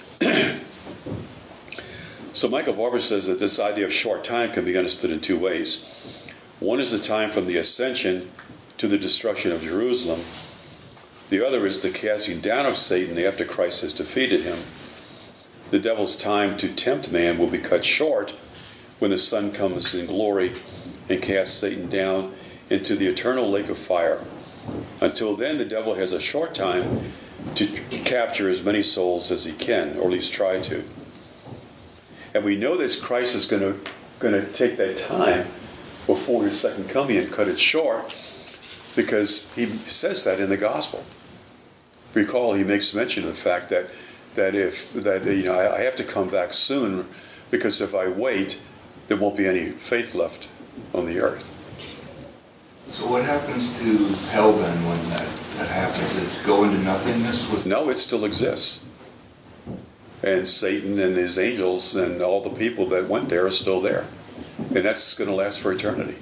So Michael Barber says that this idea of short time can be understood in two ways. One is the time from the ascension to the destruction of Jerusalem. The other is the casting down of Satan after Christ has defeated him. The devil's time to tempt man will be cut short when the Son comes in glory and casts Satan down into the eternal lake of fire. Until then, the devil has a short time to capture as many souls as he can, or at least try to. And we know that Christ is going to going to take that time before his second coming and cut it short, because he says that in the gospel. Recall, he makes mention of the fact that that if that you know I, I have to come back soon, because if I wait, there won't be any faith left on the earth. So what happens to hell then when that, that happens? It's go into nothingness? With No, it still exists. And Satan and his angels and all the people that went there are still there. And that's going to last for eternity.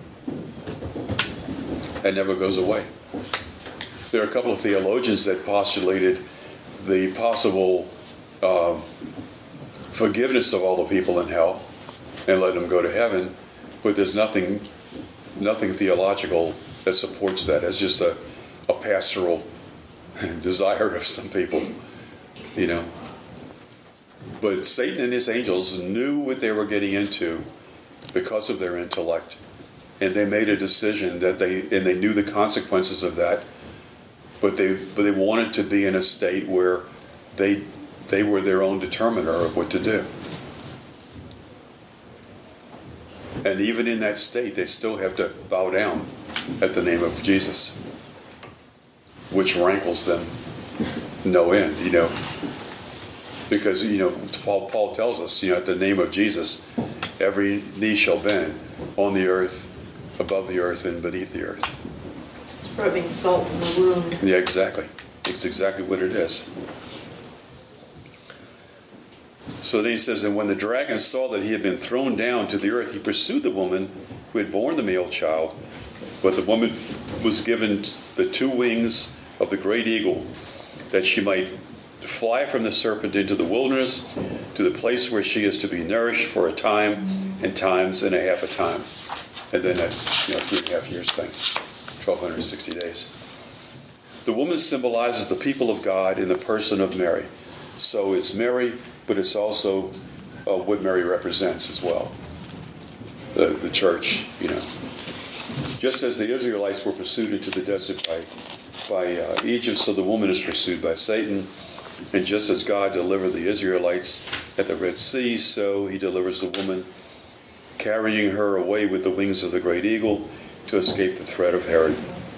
That never goes away. There are a couple of theologians that postulated the possible uh, forgiveness of all the people in hell and let them go to heaven, but there's nothing nothing theological that supports that. It's just a, a pastoral desire of some people, you know. But Satan and his angels knew what they were getting into because of their intellect, and they made a decision that they and they knew the consequences of that. But they but they wanted to be in a state where they they were their own determiner of what to do. And even in that state, they still have to bow down at the name of Jesus, which rankles them no end, you know. Because, you know, Paul, Paul tells us, you know, at the name of Jesus, every knee shall bend on the earth, above the earth, and beneath the earth. Rubbing salt in the wound. Yeah, exactly. It's exactly what it is. So then he says, and when the dragon saw that he had been thrown down to the earth, he pursued the woman who had borne the male child. But the woman was given the two wings of the great eagle, that she might fly from the serpent into the wilderness, to the place where she is to be nourished for a time and times and a half a time. And then that, you know, three and a half years thing, twelve sixty days. The woman symbolizes the people of God in the person of Mary. So it's Mary, but it's also uh, what Mary represents as well. The, the church, you know. Just as the Israelites were pursued into the desert by, by uh, Egypt, so the woman is pursued by Satan. And just as God delivered the Israelites at the Red Sea, so he delivers the woman, carrying her away with the wings of the great eagle to escape the threat of Herod.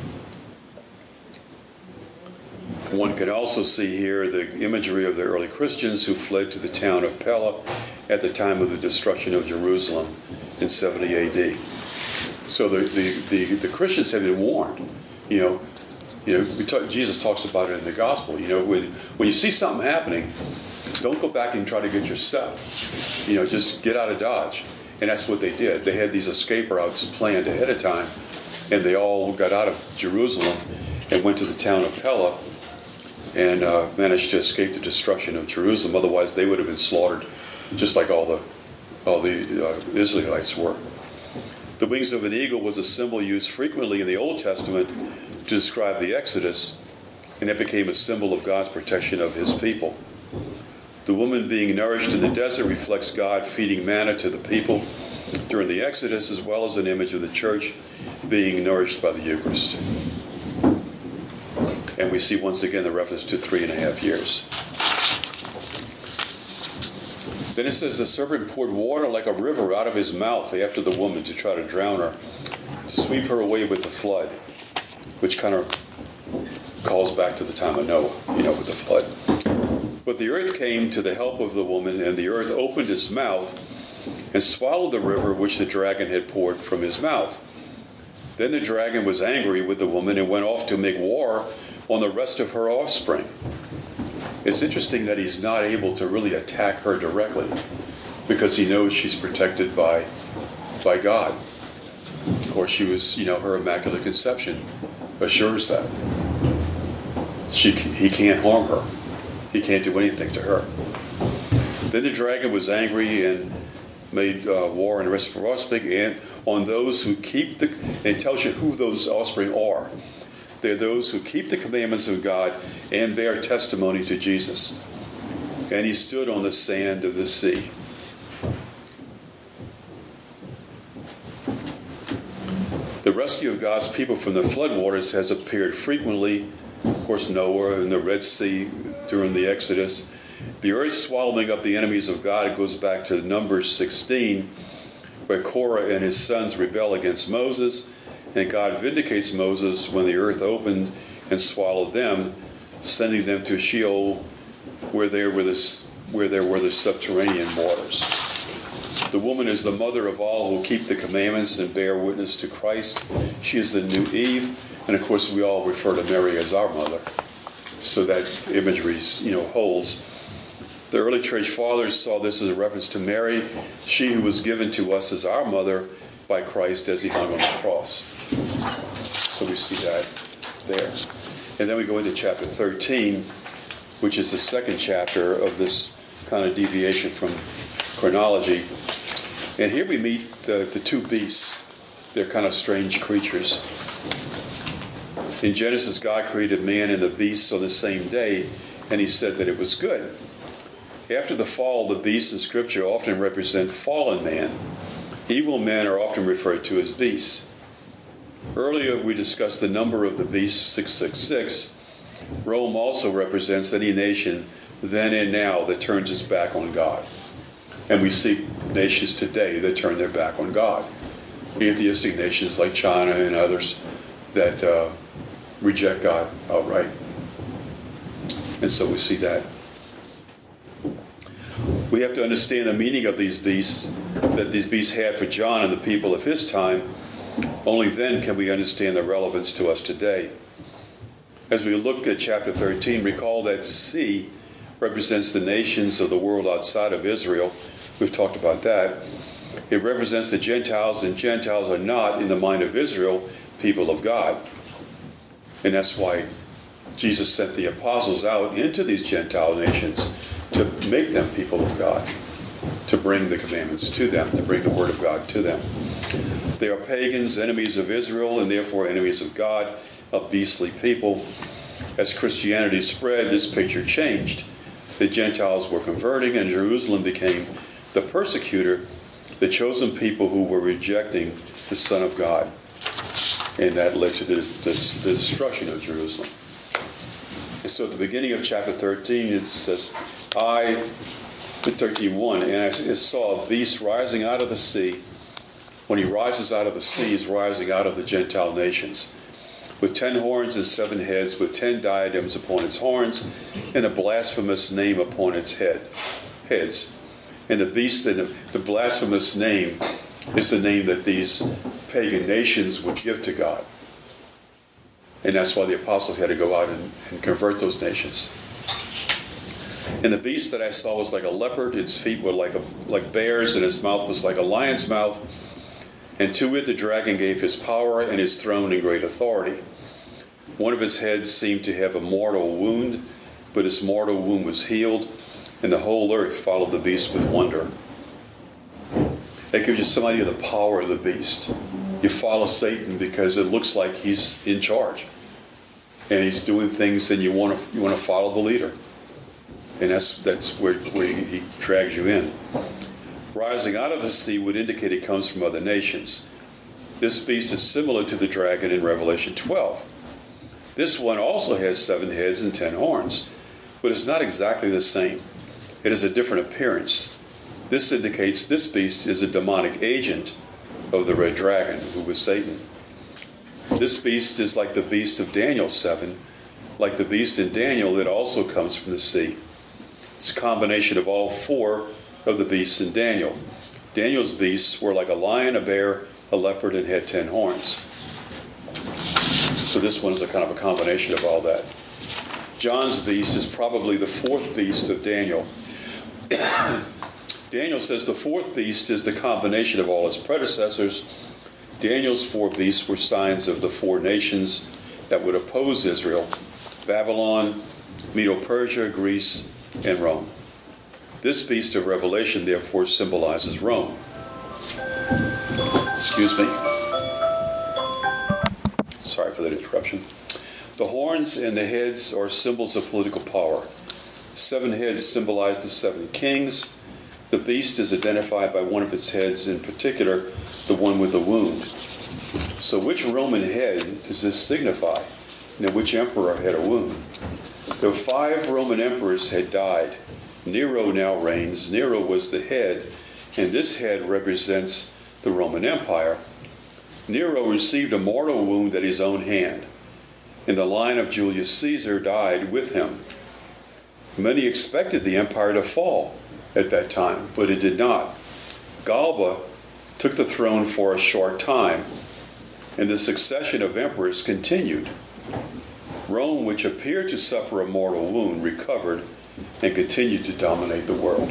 One can also see here the imagery of the early Christians who fled to the town of Pella at the time of the destruction of Jerusalem in seventy A D. So the, the, the, the Christians have been warned. You know, you know, we talk, Jesus talks about it in the gospel. You know, when when you see something happening, don't go back and try to get your stuff. You know, just get out of Dodge. And that's what they did. They had these escape routes planned ahead of time, and they all got out of Jerusalem and went to the town of Pella and uh, managed to escape the destruction of Jerusalem. Otherwise, they would have been slaughtered, just like all the all the uh, Israelites were. The wings of an eagle was a symbol used frequently in the Old Testament to describe the Exodus, and it became a symbol of God's protection of his people. The woman being nourished in the desert reflects God feeding manna to the people during the Exodus, as well as an image of the church being nourished by the Eucharist. And we see once again the reference to three and a half years. Then it says, the serpent poured water like a river out of his mouth after the woman to try to drown her, to sweep her away with the flood, which kind of calls back to the time of Noah, you know, with the flood. But the earth came to the help of the woman, and the earth opened its mouth and swallowed the river which the dragon had poured from his mouth. Then the dragon was angry with the woman and went off to make war on the rest of her offspring. It's interesting that he's not able to really attack her directly, because he knows she's protected by by God. Of course, she was, you know, her Immaculate Conception assures that. She, he can't harm her. He can't do anything to her. Then the dragon was angry and made uh, war on the rest of her offspring and on those who keep the, and it tells you who those offspring are. They're those who keep the commandments of God and bear testimony to Jesus. And he stood on the sand of the sea. The rescue of God's people from the floodwaters has appeared frequently. Of course, Noah and the Red Sea during the Exodus. The earth swallowing up the enemies of God, it goes back to Numbers sixteen, where Korah and his sons rebel against Moses, and God vindicates Moses when the earth opened and swallowed them, sending them to Sheol, where there were the, where there were the subterranean waters. The woman is the mother of all who keep the commandments and bear witness to Christ. She is the new Eve, and of course we all refer to Mary as our mother. So that imagery, you know, holds. The early church fathers saw this as a reference to Mary, she who was given to us as our mother by Christ as he hung on the cross. So we see that there. And then we go into chapter thirteen, which is the second chapter of this kind of deviation from chronology. And here we meet the, the two beasts. They're kind of strange creatures. In Genesis, God created man and the beasts on the same day, and he said that it was good. After the fall, the beasts in Scripture often represent fallen man. Evil men are often referred to as beasts. Earlier, we discussed the number of the beast, six six six. Rome also represents any nation then and now that turns its back on God. And we see nations today that turn their back on God. Atheistic nations like China and others that uh, reject God outright. And so we see that. We have to understand the meaning of these beasts that these beasts had for John and the people of his time. Only then can we understand the relevance to us today. As we look at chapter thirteen, recall that sea represents the nations of the world outside of Israel. We've talked about that. It represents the Gentiles, and Gentiles are not, in the mind of Israel, people of God. And that's why Jesus sent the apostles out into these Gentile nations to make them people of God, to bring the commandments to them, to bring the word of God to them. They are pagans, enemies of Israel, and therefore enemies of God, a beastly people. As Christianity spread, this picture changed. The Gentiles were converting, and Jerusalem became the persecutor, the chosen people who were rejecting the Son of God. And that led to this, this, the destruction of Jerusalem. And so at the beginning of chapter thirteen, it says, I, thirteen one, and I saw a beast rising out of the sea. When he rises out of the sea, he's rising out of the Gentile nations, with ten horns and seven heads, with ten diadems upon its horns, and a blasphemous name upon its head heads. And the beast, and the, the blasphemous name is the name that these pagan nations would give to God. And that's why the apostles had to go out and, and convert those nations. And the beast that I saw was like a leopard. Its feet were like a, like bears, and its mouth was like a lion's mouth. And to it the dragon gave his power and his throne and great authority. One of its heads seemed to have a mortal wound, but his mortal wound was healed, and the whole earth followed the beast with wonder. That gives you some idea of the power of the beast. You follow Satan because it looks like he's in charge, and he's doing things, and you want to you want to follow the leader, and that's that's where, where he, he drags you in. Rising out of the sea would indicate it comes from other nations. This beast is similar to the dragon in Revelation twelve. This one also has seven heads and ten horns, but it's not exactly the same. It has a different appearance. This indicates this beast is a demonic agent of the red dragon, who was Satan. This beast is like the beast of Daniel seven. Like the beast in Daniel, it also comes from the sea. It's a combination of all four of the beasts in Daniel. Daniel's beasts were like a lion, a bear, a leopard, and had ten horns. So this one is a kind of a combination of all that. John's beast is probably the fourth beast of Daniel. Daniel says the fourth beast is the combination of all its predecessors. Daniel's four beasts were signs of the four nations that would oppose Israel: Babylon, Medo-Persia, Greece, and Rome. This beast of Revelation, therefore, symbolizes Rome. Excuse me. Sorry for that interruption. The horns and the heads are symbols of political power. Seven heads symbolize the seven kings. The beast is identified by one of its heads, in particular, the one with the wound. So which Roman head does this signify? Now, which emperor had a wound? The five Roman emperors had died. Nero now reigns. Nero was the head, and this head represents the Roman Empire. Nero received a mortal wound at his own hand, and the line of Julius Caesar died with him. Many expected the empire to fall at that time, but it did not. Galba took the throne for a short time, and the succession of emperors continued. Rome, which appeared to suffer a mortal wound, recovered and continue to dominate the world.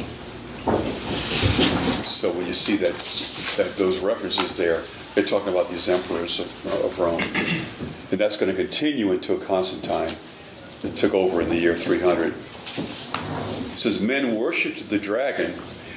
So when you see that, that those references there, they're talking about these emperors of, of Rome. And that's going to continue until Constantine took over in the year three hundred. It says, men worshipped the dragon.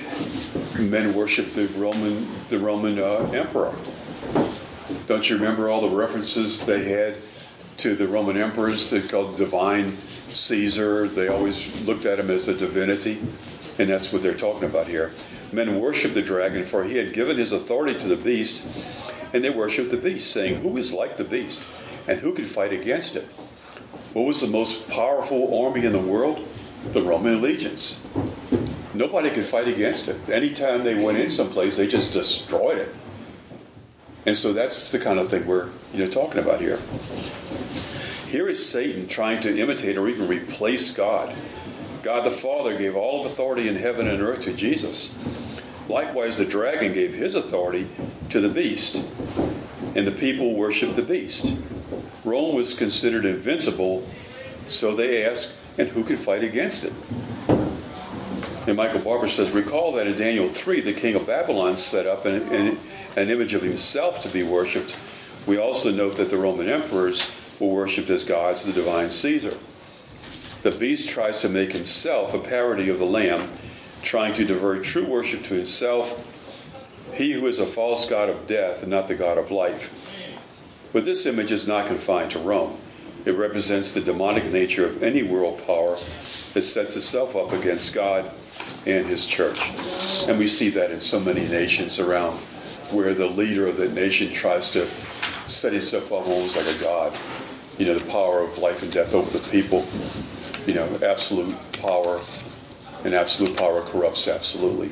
Men worshipped the Roman, the Roman uh, emperor. Don't you remember all the references they had to the Roman emperors? They called divine Caesar. They always looked at him as a divinity. And that's what they're talking about here. Men worshipped the dragon, for he had given his authority to the beast, and they worshipped the beast, saying, who is like the beast, and who can fight against it? What was the most powerful army in the world? The Roman legions. Nobody could fight against it. Anytime they went in someplace, they just destroyed it. And so that's the kind of thing we're you know talking about here. Here is Satan trying to imitate or even replace God. God the Father gave all authority in heaven and earth to Jesus. Likewise, the dragon gave his authority to the beast, and the people worshiped the beast. Rome was considered invincible, so they asked, and who could fight against it? And Michael Barber says, recall that in Daniel three, the king of Babylon set up an, an, an image of himself to be worshipped. We also note that the Roman emperors were worshipped as gods, the divine Caesar. The beast tries to make himself a parody of the Lamb, trying to divert true worship to himself, he who is a false god of death and not the God of life. But this image is not confined to Rome. It represents the demonic nature of any world power that sets itself up against God and his church. And we see that in so many nations around, where the leader of the nation tries to set himself up almost like a god. You know, the power of life and death over the people. You know, absolute power, and absolute power corrupts absolutely.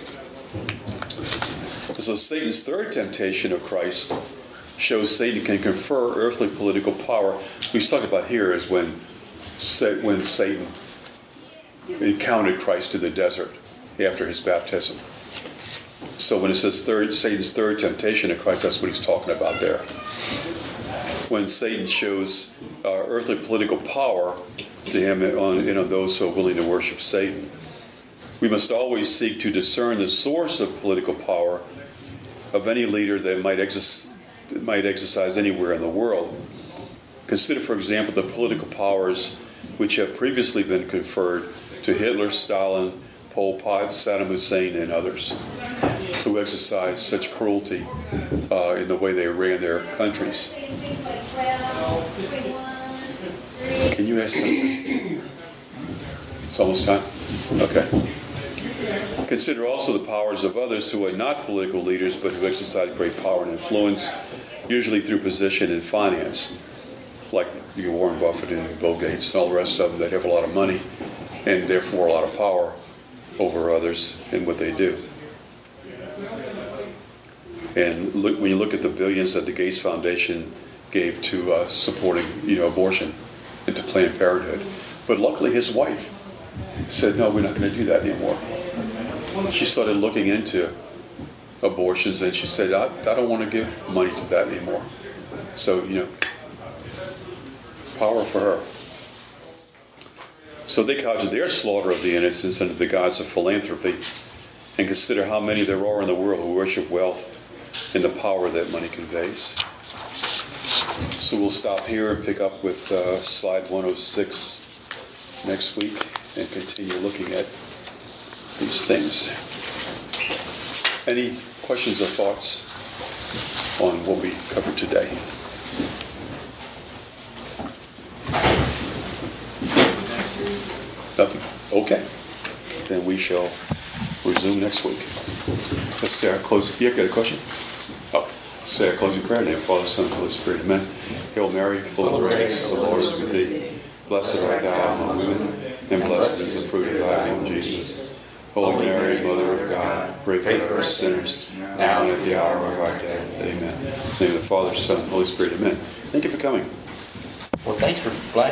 So Satan's third temptation of Christ shows Satan can confer earthly political power. What he's talking about here is when, when Satan encountered Christ in the desert after his baptism. So when it says third, Satan's third temptation of Christ, that's what he's talking about there. When Satan shows uh, earthly political power to him and on, and on those who are willing to worship Satan. We must always seek to discern the source of political power of any leader that might, exis- that might exercise anywhere in the world. Consider, for example, the political powers which have previously been conferred to Hitler, Stalin, Pol Pot, Saddam Hussein, and others who exercised such cruelty uh, in the way they ran their countries. Can you ask them? It's almost time? Okay. Consider also the powers of others who are not political leaders but who exercise great power and influence, usually through position and finance, like Warren Buffett and Bill Gates and all the rest of them that have a lot of money and therefore a lot of power over others in what they do. And look, when you look at the billions that the Gates Foundation gave to uh, supporting, you know, abortion and to Planned Parenthood, but luckily his wife said, "No, we're not going to do that anymore." She started looking into abortions, and she said, "I, I don't want to give money to that anymore." So, you know, power for her. So they couch their slaughter of the innocents under the guise of philanthropy, and consider how many there are in the world who worship wealth and the power that money conveys. So we'll stop here and pick up with uh, slide one oh six next week and continue looking at these things. Any questions or thoughts on what we covered today? Nothing? Okay. Then we shall resume next week. Let's say our closing. You got a question? Oh, let's say our closing prayer. In the name of Father, Son, and Holy Spirit. Amen. Hail Mary, full of grace, the Lord is with thee. Blessed art thou among women, and blessed is the fruit of thy womb, Jesus. Holy Mary, Mother of God, pray for us sinners, now and at the hour of our death. Amen. In the name of the Father, Son, and Holy Spirit. Amen. Thank you for coming. Well, thanks for glad.